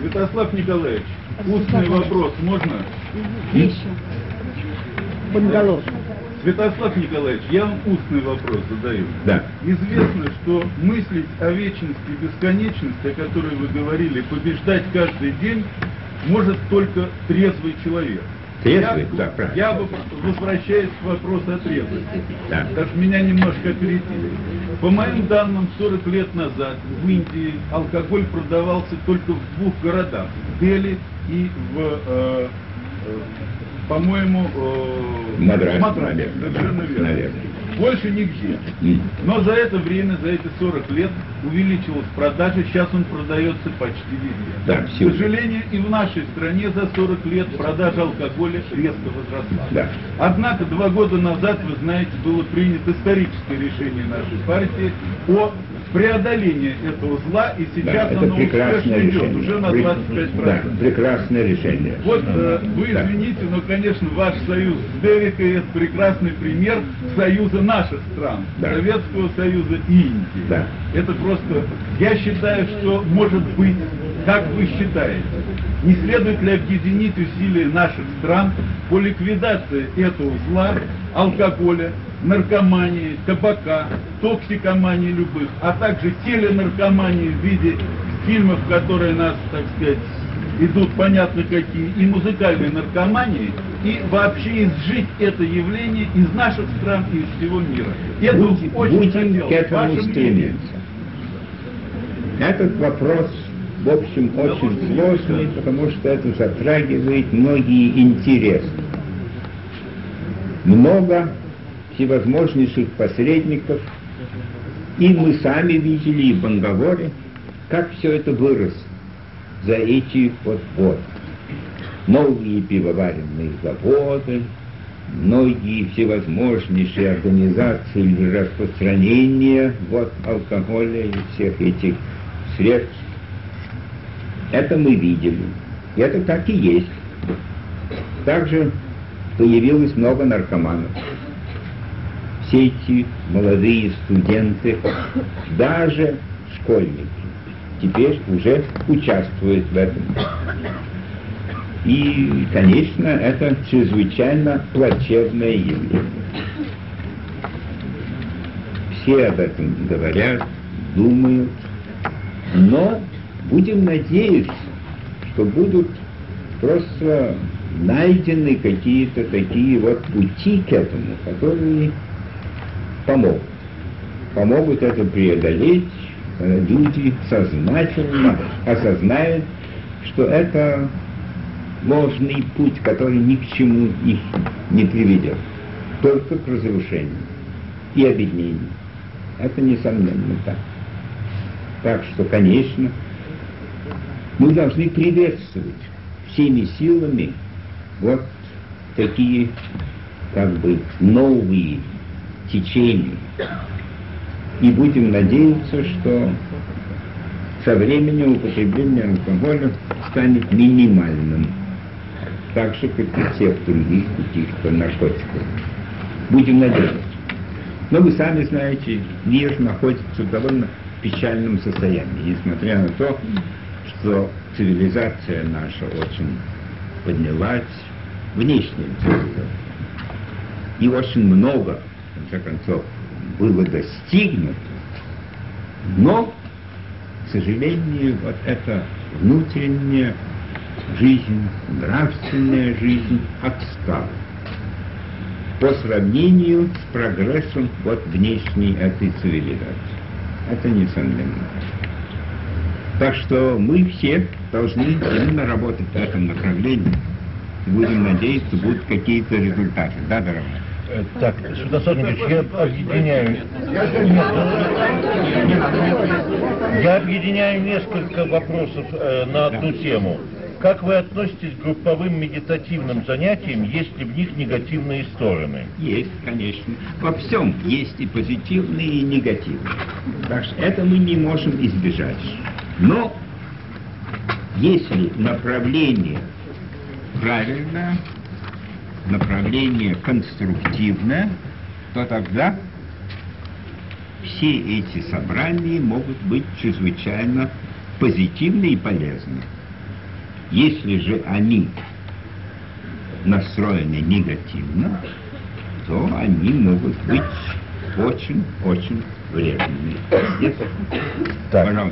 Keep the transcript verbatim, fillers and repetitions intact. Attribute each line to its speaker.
Speaker 1: Святослав Николаевич, устный вопрос можно?
Speaker 2: Бангалор.
Speaker 1: Святослав Николаевич, я вам устный вопрос задаю.
Speaker 3: Да.
Speaker 1: Известно, что мыслить о вечности и бесконечности, о которой вы говорили, побеждать каждый день может только трезвый человек.
Speaker 3: Трезвый?
Speaker 1: Я,
Speaker 3: Да, правильно.
Speaker 1: я возвращаюсь к вопросу о трезвости.
Speaker 3: Да.
Speaker 1: Потому что меня немножко опередили. По моим данным, сорок лет назад в Индии алкоголь продавался только в двух городах. В Дели и в... Э, э, по-моему, э,
Speaker 3: Мадрасе,
Speaker 1: Мадрасе,
Speaker 3: наверное,
Speaker 1: совершенно
Speaker 3: да,
Speaker 1: верно.
Speaker 3: наверное.
Speaker 1: Больше нигде.
Speaker 3: Mm.
Speaker 1: Но за это время, за эти сорок лет увеличилась продажа, сейчас он продается почти везде.
Speaker 3: Да,
Speaker 1: К сожалению, и в нашей стране за сорок лет продажа алкоголя резко возросла.
Speaker 3: Да.
Speaker 1: Однако два года назад, вы знаете, было принято историческое решение нашей партии о преодолении этого зла, и сейчас
Speaker 3: да,
Speaker 1: оно
Speaker 3: успешно
Speaker 1: идет,
Speaker 3: решение.
Speaker 1: уже на двадцать пять процентов.
Speaker 3: Да, прекрасное решение.
Speaker 1: Вот э, вы
Speaker 3: да.
Speaker 1: извините, но, конечно, ваш союз с Девикой — это прекрасный пример союза наших стран,
Speaker 3: да.
Speaker 1: Советского Союза и Индии.
Speaker 3: Да.
Speaker 1: Это просто, я считаю, что может быть, как вы считаете, не следует ли объединить усилия наших стран по ликвидации этого зла, алкоголя, наркомании, табака, токсикомании любых, а также теленаркомании в виде фильмов, которые нас, так сказать, идут понятно какие, и музыкальной наркомании, и вообще изжить это явление из наших стран и из всего мира. Это
Speaker 3: Будем,
Speaker 1: очень
Speaker 3: будем к этому стремиться. Этот вопрос, в общем, очень сложный, потому что это затрагивает многие интересы. Много всевозможнейших посредников, и мы сами видели, и в Бангалоре, как все это выросло за эти вот годы. Новые пивоваренные заводы, многие всевозможнейшие организации для распространения вот алкоголя и всех этих средств. Это мы видели. И это так и есть. Также появилось много наркоманов. Все эти молодые студенты, даже школьники, теперь уже участвуют в этом. И, конечно, это чрезвычайно плачевное явление. Все об этом говорят, думают, но будем надеяться, что будут просто найдены какие-то такие вот пути к этому, которые помогут. Помогут это преодолеть, когда люди сознательно осознают, что это ложный путь, который ни к чему их не приведет, только к разрушению и обеднению. Это несомненно так. Так что, конечно, мы должны приветствовать всеми силами вот такие, как бы, новые течения. И будем надеяться, что со временем употребление алкоголя станет минимальным, так же, как и всех других каких-то наркотиков. Будем надеяться. Но вы сами знаете, мир находится в довольно печальном состоянии, несмотря на то, что цивилизация наша очень поднялась, внешняя цивилизация, и очень много, в конце концов, было достигнуто, но, к сожалению, вот эта внутренняя жизнь, нравственная жизнь отстала по сравнению с прогрессом вот внешней этой цивилизации. Это несомненно. Так что мы все должны именно работать в этом направлении. Будем надеяться, будут какие-то результаты. Да, дорогая?
Speaker 4: Так, Святослав Николаевич, я объединяю... Я объединяю несколько вопросов э, на одну тему. Как вы относитесь к групповым медитативным занятиям, есть ли в них негативные стороны?
Speaker 3: Есть, конечно. Во всем есть и позитивные, и негативные. Так что это мы не можем избежать. Но если направление правильное, направление конструктивное, то тогда все эти собрания могут быть чрезвычайно позитивны и полезны. Если же они настроены негативно, то они могут быть очень-очень вредными. Yes.
Speaker 4: Так.
Speaker 3: Пожалуйста.